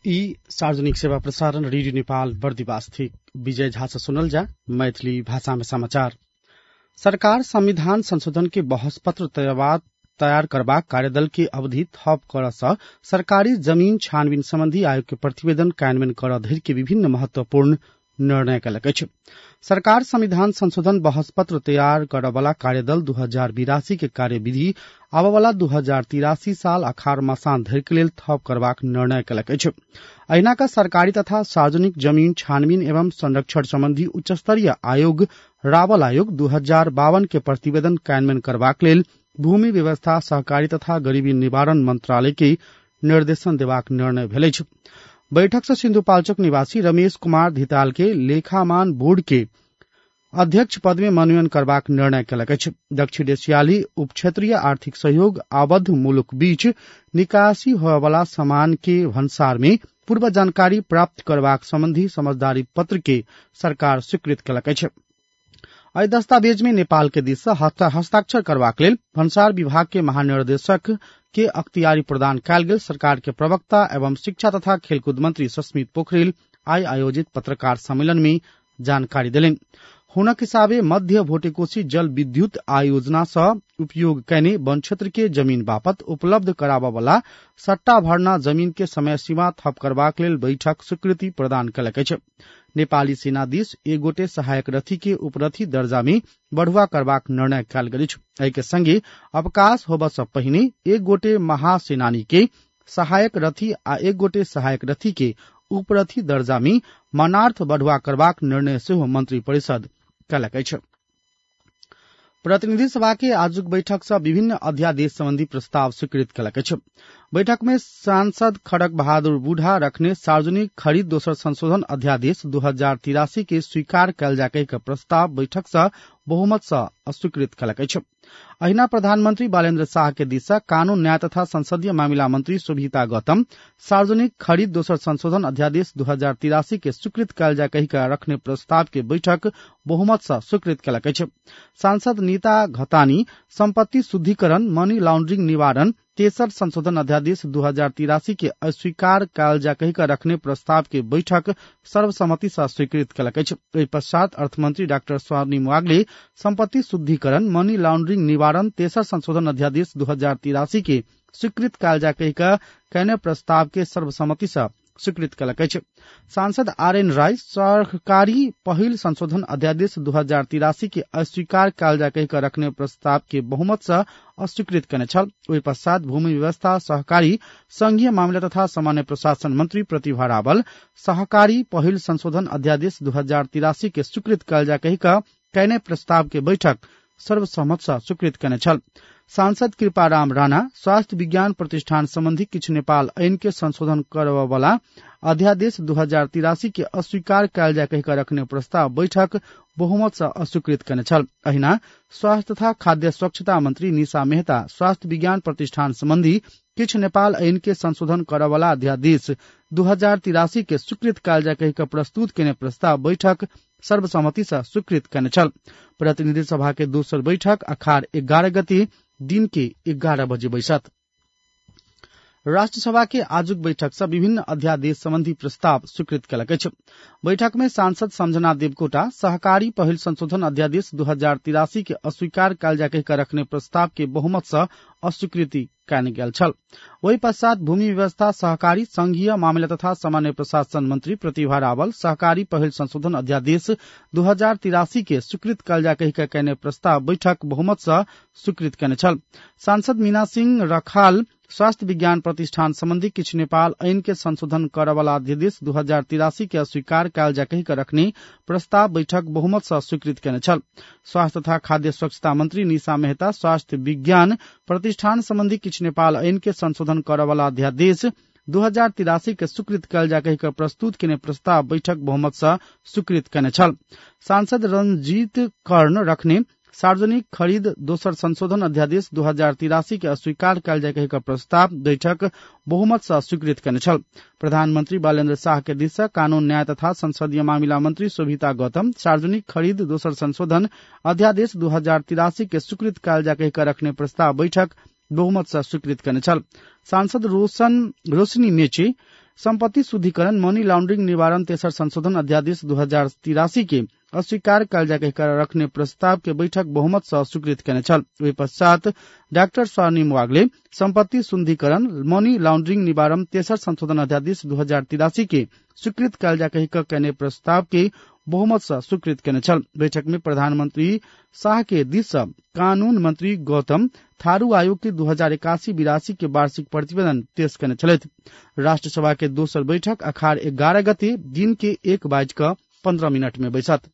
ई सार्वजनिक सेवा प्रसारण रेडियो नेपाल बर्दिवास थी। विजय झा से सुनल जा मैथिली भाषा में समाचार। सरकार संविधान संशोधन के बहस पत्र तैयार करबाक कार्यदल के अवधि थप कर सरकारी जमीन छानबीन सम्बन्धी आयोग के प्रतिवेदन कार्यान्वयन कर धरि के विभिन्न महत्वपूर्ण निर्णय कयलक अछि। सरकार संविधान संशोधन बहस पत्र तैयार करवाला कार्यदल 2082 के कार्यविधि आबवाला 2083 साल अखाड़ मसान धरि के लेल थप करबाक निर्णय कयलक अछि। अहिना सरकारी तथा सार्वजनिक जमीन छानबीन एवं संरक्षण सम्बन्धी उच्च स्तरीय आयोग रावल आयोग 2052 के प्रतिवेदन कार्यान्वयन करबाक लेल भूमि व्यवस्था सहकारी तथा गरीबी निवारण मंत्रालय के निर्देशन देबाक निर्णय भेल अछि। बैठक से सिन्धुपाल्चोक निवासी रमेश कुमार धिताल के लेखामान बोर्ड के अध्यक्ष पद में मनोनयन करबाक निर्णय कयलक अछि। दक्षिण एशियाली उप क्षेत्रीय आर्थिक सहयोग आबद्ध मुलुक बीच निकासी होयवाला सामान के भन्सार में पूर्व जानकारी प्राप्त करबाक सम्बन्धी समझदारी पत्र के सरकार स्वीकृत कयलक अछि। एहि दस्तावेज में नेपाल के दिस से हस्ताक्षर करबाक लेल भन्सार विभाग के महानिर्देशक के अख्तियारी प्रदान कयल गेल। सरकार के प्रवक्ता एवं शिक्षा तथा खेलकूद मंत्री सस्मित पोखरेल आई आयोजित पत्रकार सम्मेलन में जानकारी देलनि। हुनक हिसाबे मध्य भोटेकोशी जल विद्युत आयोजना से उपयोग कैने वन क्षेत्र के जमीन बापत उपलब्ध कराबा वाला सट्टा भरना जमीन के समय सीमा थप करबाक लेल बैठक स्वीकृति प्रदान कयलक अछि। नेपाली सेना दिस एक गोटे सहायक रथी के उपरथी दर्जा में बढ़ुआ करबाक निर्णय कयल गेल अछि। एहि के संगे अवकाश होबा से पहिने एक गोटे महासेनानी के सहायक रथी आ एक गोटे सहायक रथी के उपरथी दर्जा में मानार्थ बढ़ुआ करबाक निर्णय सेहो मंत्री परिषद कयलक अछि। प्रतिनिधि सभा के आजुक बैठक से विभिन्न अध्यादेश संबंधी प्रस्ताव स्वीकृत कयलक अछि। बैठक में सांसद खड़ग बहादुर बूढ़ा रखने सार्वजनिक खरीद दोसर संशोधन अध्यादेश 2083 के स्वीकार कयल जाय के प्रस्ताव बैठक से बहुमत से अस्वीकृत कयलक अछि। अहिना प्रधानमंत्री बालेन्द्र शाह के दिस से कानून न्याय तथा संसदीय मामिला मंत्री शोभिता गौतम सार्वजनिक खरीद दोसर संशोधन अध्यादेश 2083 के स्वीकृत कयल जाय कहिका रखने प्रस्ताव के बैठक बहुमत से स्वीकृत कयलक अछि। सांसद नीता घतानी संपत्ति शुद्धिकरण मनी लॉन्ड्रिंग निवारण तेसर संशोधन अध्यादेश 2083 के अस्वीकार कयल जाय कहिका रखने प्रस्ताव के बैठक सर्वसम्मति से स्वीकृत कयलक अछि। एहि पश्चात अर्थमंत्री डॉक्टर स्वर्णिम वाग्ले संपत्ति शुद्धिकरण मनी लॉन्ड्रिंग निवारण तेसर संशोधन अध्यादेश 2083 के स्वीकृत कयल जाय कहिका कहने प्रस्ताव के सर्वसम्मति से स्वीकृत कयलक अछि। सांसद आरएन राय सरकारी पहिल संशोधन अध्यादेश 2083 के अस्वीकार कयल जाय कहिका रखने प्रस्ताव के बहुमत से अस्वीकृत कयने छल। ओहि पश्चात भूमि व्यवस्था सहकारी संघीय मामला तथा सामान्य प्रशासन मंत्री प्रतिभा रावल सहकारी पहिल संशोधन अध्यादेश 2083 के स्वीकृत कयल जाय कहिका कहने प्रस्ताव के बैठक सर्वसम्मत से स्वीकृत कयने छल। सांसद कृपाराम राणा स्वास्थ्य विज्ञान प्रतिष्ठान संबंधी किछु नेपाल ऐन के संशोधन करबा वाला अध्यादेश 2083 के अस्वीकार कयल जाय कहिका रखने प्रस्ताव बैठक बहुमत से अस्वीकृत कयने छल। अहिना स्वास्थ्य तथा खाद्य स्वच्छता मंत्री निशा मेहता स्वास्थ्य विज्ञान प्रतिष्ठान संबंधी किछु नेपाल ऐन के संशोधन करबा वाला अध्यादेश 2083 के स्वीकृत कयल जाय कहिका प्रस्तुत केने प्रस्ताव बैठक सर्वसम्मति से स्वीकृत कयने छल। प्रतिनिधि सभा के दोसर बैठक अखाड़ 11 गते दिन के 11 बजे बैसत। राष्ट्र सभा के आजुक बैठक से विभिन्न अध्यादेश संबंधी प्रस्ताव स्वीकृत कयलक अछि। बैठक में सांसद समझना देवकोटा सहकारी पहिल संशोधन अध्यादेश 2083 के अस्वीकार कयल जाय कहिका रखने प्रस्ताव के बहुमत से अस्वीकृति कयल गेल छल। वही पश्चात भूमि व्यवस्था सहकारी संघीय मामला तथा सामान्य प्रशासन मंत्री प्रतिभा रावल सहकारी पहिल संशोधन अध्यादेश 2083 के स्वीकृत कयल जाय कहिका कहने प्रस्ताव बैठक बहुमत से स्वीकृत कयने छल। सांसद मीना सिंह रखाल स्वास्थ्य विज्ञान प्रतिष्ठान संबंधी किछु नेपाल ऐन के संशोधन करवाला अध्यादेश 2083 के अस्वीकार कयल जाय कहिका रखने प्रस्ताव बैठक बहुमत से स्वीकृत कयने छल। स्वास्थ्य तथा खाद्य स्वच्छता मंत्री निशा मेहता स्वास्थ्य विज्ञान प्रतिष्ठान संबंधी किछु नेपाल ऐन के संशोधन करवाला अध्यादेश 2083 के स्वीकृत कयल जाय कहिका प्रस्तुत केने प्रस्ताव बैठक बहुमत से स्वीकृत कयने छल। सांसद रंजीत कर्ण रखने सार्वजनिक खरीद दोसर संशोधन अध्यादेश 2083 के अस्वीकार कयल जाय कहिका प्रस्ताव बैठक बहुमत से स्वीकृत कयने छल। प्रधानमंत्री बालेन्द्र शाह के दिस से कानून न्याय तथा संसदीय मामिला मंत्री शोभिता गौतम सार्वजनिक खरीद दोसर संशोधन अध्यादेश 2083 के स्वीकृत कयल जाय कहिका रखने प्रस्ताव बैठक बहुमत से स्वीकृत कयने छल। सांसद रोशनी मेचे संपत्ति शुद्धिकरण मनी लॉन्ड्रिंग निवारण तेसर संशोधन अध्यादेश 2083 के अस्वीकार कयल जाय कहि रखने प्रस्ताव के बैठक बहुमत सँ स्वीकृत केने छल। ओहि पश्चात डॉक्टर स्वर्णिम वाग्ले संपत्ति शुद्धिकरण मनी लॉन्ड्रिंग निवारण तेसर संशोधन अध्यादेश 2083 के स्वीकृत कयल जाय कहि केने प्रस्ताव के बहुमत सँ स्वीकृत केने छल। बैठक में प्रधानमंत्री शाह के दिस सँ कानून मंत्री गौतम थारू आयोग के 2081-82 के वार्षिक प्रतिवेदन पेश केने छलथि। राष्ट्रसभा के दोसर बैठक अखाड़ 11 गते दिन के 1:15 में बैसत।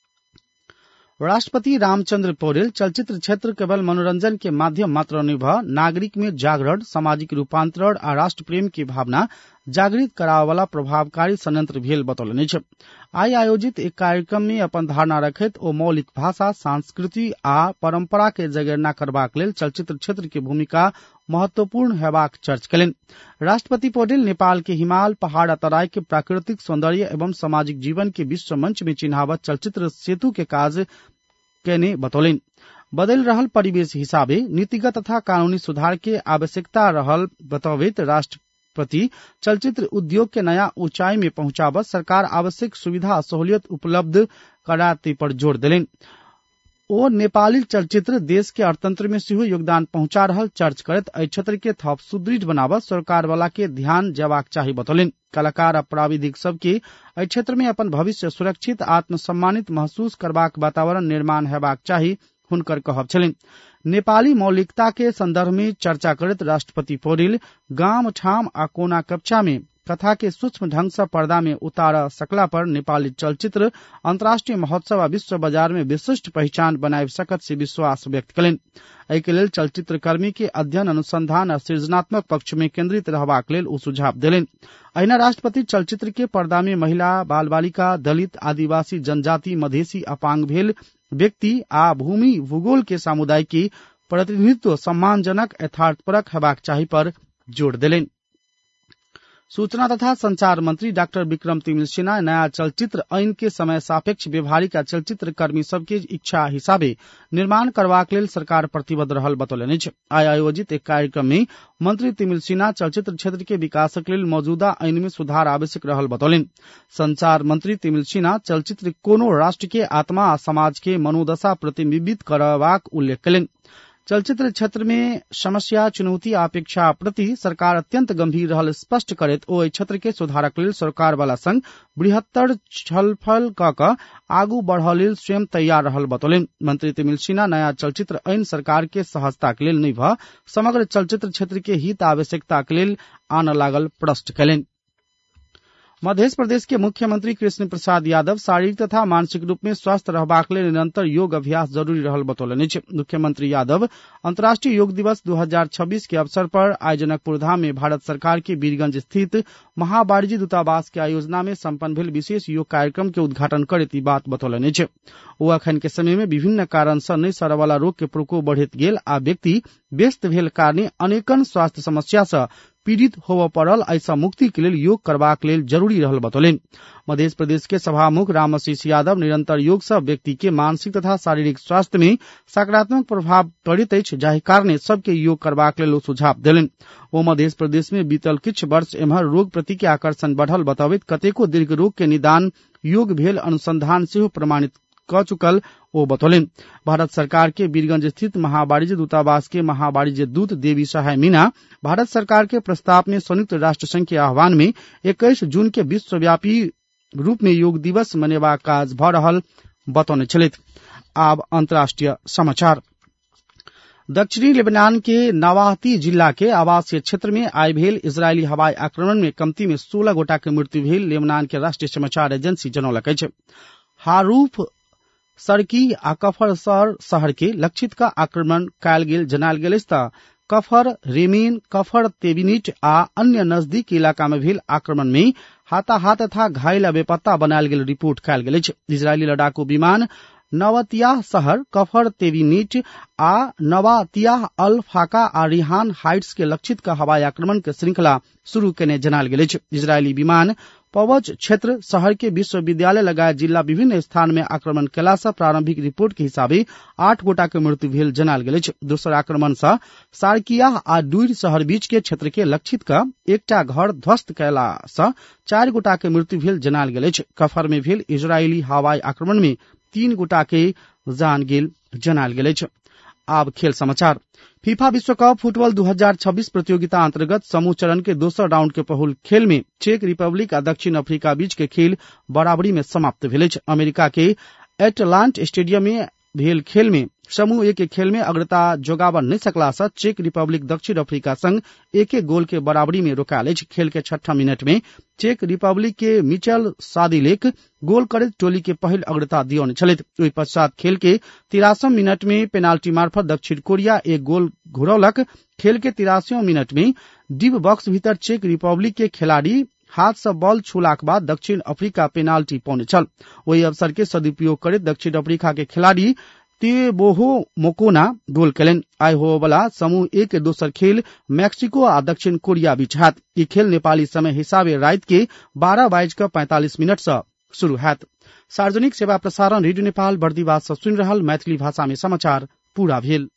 राष्ट्रपति रामचंद्र पौडेल चलचित्र क्षेत्र केवल मनोरंजन के माध्यम मात्र नहीं भ नागरिक में जागरण, सामाजिक रूपांतरण आ राष्ट्र प्रेम की भावना जागृत करावे वाला प्रभावकारी संयंत्र भेल बतौलनि अछि। आइ आयोजित एक कार्यक्रम में अपन धारणा रखैत ओ मौलिक भाषा, संस्कृति आ परंपरा के जगेरना करबाक लेल चलचित्र क्षेत्र के भूमिका महत्वपूर्ण हेबाक चर्च कयलनि। राष्ट्रपति पौडेल नेपाल के हिमाल, पहाड़ आ तराई के प्राकृतिक सौंदर्य एवं सामाजिक जीवन के विश्व मंच में चिन्हावत चलचित्र सेतु के काज केने बतौलनि। बदल रहल परिवेश हिसाबे नीतिगत तथा कानूनी सुधार के आवश्यकता रहल बतौबैत राष्ट्रपति चलचित्र उद्योग के नया ऊंचाई में पहुंचाबत सरकार आवश्यक सुविधा आ सहूलियत उपलब्ध कराते पर जोर देलनि। ओ नेपाली चलचित्र देश के अर्थतंत्र में सेहो योगदान पहुंचा रहल चर्च करत एहि क्षेत्र के थप सुदृढ़ बनाबत सरकार वाला के ध्यान जेबाक चाही बतौलनि। कलाकार आ प्राविधिक सबके एहि क्षेत्र में अपन भविष्य सुरक्षित आत्मसम्मानित महसूस करबाक वातावरण निर्माण हेबाक चाही हुनकर कहब छलनि। नेपाली मौलिकता के संदर्भ में चर्चा करत राष्ट्रपति पौडेल गाम ठाम आ कोना कक्षा में कथा के सूक्ष्म ढंग से पर्दा में उतार सकला पर नेपाली चलचित्र अंतर्राष्ट्रीय महोत्सव आ विश्व बाजार में विशिष्ट पहचान बनाबि सकत से विश्वास व्यक्त कयलनि। एहि के लेल चलचित्र कर्मी के अध्ययन, अनुसंधान आ सृजनात्मक पक्ष में केंद्रित रहबाक लेल ओ सुझाव देलनि। अहिना राष्ट्रपति चलचित्र के पर्दा में महिला, बाल बालिका, दलित, आदिवासी, जनजाति, मधेसी, अपांग भेल व्यक्ति आ भूमि भूगोल के समुदाय की प्रतिनिधित्व सम्मानजनक यथार्थपरक हेबाक चाही पर जोर देलनि। सूचना तथा संचार मंत्री डॉक्टर विक्रम तिमिल सिन्हा नया चलचित्र ऐन के समय सापेक्ष व्यवहारिक आ चलचित्र कर्मी सबके इच्छा हिसाबे निर्माण करबाक लेल सरकार प्रतिबद्ध रहल बतौलनि अछि। आइ आयोजित एक कार्यक्रम में मंत्री तिमिल सिन्हा चलचित्र क्षेत्र के विकासक लेल मौजूदा ऐन में सुधार आवश्यक रहल बतौलनि। संचार मंत्री तिमिल सिन्हा चलचित्र कोनो राष्ट्र के आत्मा आ समाज के मनोदशा प्रतिबिंबित करबाक उल्लेख कयलनि। चलचित्र क्षेत्र में समस्या, चुनौती आ अपेक्षा प्रति सरकार अत्यंत गंभीर रहल स्पष्ट करैत ओ एहि क्षेत्र के सुधारक लेल सरकार वाला संग बृहत्तर छलफल क आगू बढ़ लेल स्वयं तैयार रहल बतौलनि। मंत्री तिमिल सिन्हा नया चलचित्र ऐन सरकार के सहजता के लेल नहीं भ समग्र चलचित्र क्षेत्र के हित आवश्यकता के लेल आन लागल प्रश्न कयलनि। मध्य प्रदेश के मुख्यमंत्री कृष्ण प्रसाद यादव शारीरिक तथा मानसिक रूप में स्वस्थ रहबाक लेल निरंतर योग अभ्यास जरूरी रहल बतौलनि अछि। मुख्यमंत्री यादव अंतर्राष्ट्रीय योग दिवस 2026 के अवसर पर आज जनकपुर धाम में भारत सरकार के वीरगंज स्थित महावाणिज्य दूतावास के आयोजना में सम्पन्न भेल विशेष योग कार्यक्रम के उद्घाटन करैत ई बात बतौलनि अछि। ओ अखन के समय में विभिन्न कारण सँ नहि सरय वाला रोग के प्रकोप बढ़ैत गेल आ व्यक्ति व्यस्त भेल कारणे अनेकन स्वास्थ्य समस्या सँ पीड़ित होबय पड़ल। ऐसा मुक्ति के लेल योग करबाक लेल जरूरी रहल बतौलनि। मध्य प्रदेश के सभामुख रामाशीष यादव निरंतर योग सँ व्यक्ति के मानसिक तथा शारीरिक स्वास्थ्य में सकारात्मक प्रभाव पड़ैत अछि, जाहि कारणे सबके योग करबाक लेल सुझाव देलनि। ओ मध्य प्रदेश में बीतल किछु वर्ष एम्हर रोग प्रति के आकर्षण बढ़ल बतौबैत कतेको दीर्घ रोग के निदान योग भेल अनुसंधान सेहो प्रमाणित क चुकल ओ बतौलनि। भारत सरकार के वीरगंज स्थित महावाणिज्य दूतावास के महावाणिज्य दूत देवी सहाय मीना भारत सरकार के प्रस्ताव में संयुक्त राष्ट्र संघ के आह्वान में 21 जून के विश्वव्यापी रूप में योग दिवस मनेबाक काज भ रहल बतौने छलथि। आब अंतर्राष्ट्रीय समाचार। दक्षिणी लेबनान के नवाहती जिला के आवासीय क्षेत्र में आइ भेल इजरायली हवाई आक्रमण में कमती में 16 गोटा के मृत्यु भेल लेबनान के राष्ट्रीय समाचार एजेंसी जनौलक अछि। हारूफ सड़की आ कफर शहर के लक्षित का आक्रमण कयल गेल जनायल गेल त कफर रेमीन, कफर तेबिनिट आ अन्य नजदीक इलाका में भेल आक्रमण में हाथाहाथ तथा घायल आ बेपत्ता बनायल गेल रिपोर्ट कयल गेल अछि। इजरायली लड़ाकू विमान नवातियाह शहर, कफर तेबिनिट आ नवातियाह अल फाका आ रिहान हाइट्स के लक्षित का हवाई आक्रमण के श्रृंखला शुरू केने जनायल गेल अछि। इजरायली विमान पवज क्षेत्र शहर के विश्वविद्यालय लगायत जिल्ला विभिन्न स्थान में आक्रमण केला से प्रारंभिक रिपोर्ट के हिसाबे 8 गोटा के मृत्यु भेल जनाल गेल अछि। दोसर आक्रमण से सारकिया आ डुइर शहर बीच के क्षेत्र के लक्षित क एकटा घर ध्वस्त कैला से 4 गोटा के मृत्यु भेल जनाल गेल अछि। कफर में भेल इजरायली हवाई आक्रमण में 3 गोटा के जान गेल जनाल गेल अछि। आब खेल समाचार। फीफा विश्व कप फुटबॉल 2026 प्रतियोगिता अंतर्गत समूह चरण के दोसर राउंड के पहिल खेल में चेक रिपब्लिक आ दक्षिण अफ्रीका बीच के खेल बराबरी में समाप्त भेल अछि। अमेरिका के एटलांटा स्टेडियम में भेल खेल में समूह ए के खेल में अग्रता जोगाबन नहीं सकला से चेक रिपब्लिक दक्षिण अफ्रीका संग एक गोल के बराबरी में रोकायल अछि। खेल के 6ठा मिनट में चेक रिपब्लिक के मिचेल सादिलेक गोल करैत टोली के पहिल अग्रता दियौन छलैथ। ओहि पश्चात खेल के 83 मिनट में पेनाल्टी मार्फत दक्षिण कोरिया एक गोल घुरौलक। खेल के 83 मिनट में डिप बॉक्स भीतर चेक रिपब्लिक के खिलाड़ी हाथ से बॉल छूलाक बाद दक्षिण अफ्रीका पेनाल्टी पौने छल। वही अवसर के सदुपयोग करैत दक्षिण अफ्रीका के खिलाड़ी तेबोहो मोकोना गोल केलनि। आइ हो वाला समूह ए के दोसर खेल मैक्सिको आ दक्षिण कोरिया बीच हैत। ई खेल नेपाली समय हिसाबे रात के 12:45 से शुरू हैत। सार्वजनिक सेवा प्रसारण रेडियो नेपाल बर्दिवास से सुनि रहल मैथिली भाषा में समाचार पूरा भेल।